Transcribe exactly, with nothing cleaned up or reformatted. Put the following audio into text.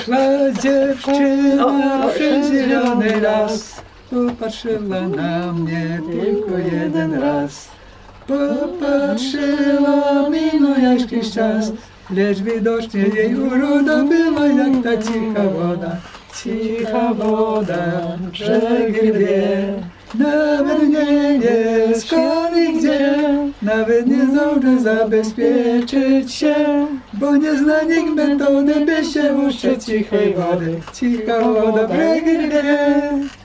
Szła dziewczyna przez zielony las, popatrzyła na mnie tylko jeden raz. Popatrzyła, minął jakiś czas, lecz widocznie jej uroda była jak ta cicha woda. Cicha woda, brzegi wie, nawet nie wie skąd i gdzie, nawet nie zdąży zabezpieczyć się, bo nie zna nikt metody, by się ustrzec cichej wody. Cicha woda, brzegi wie.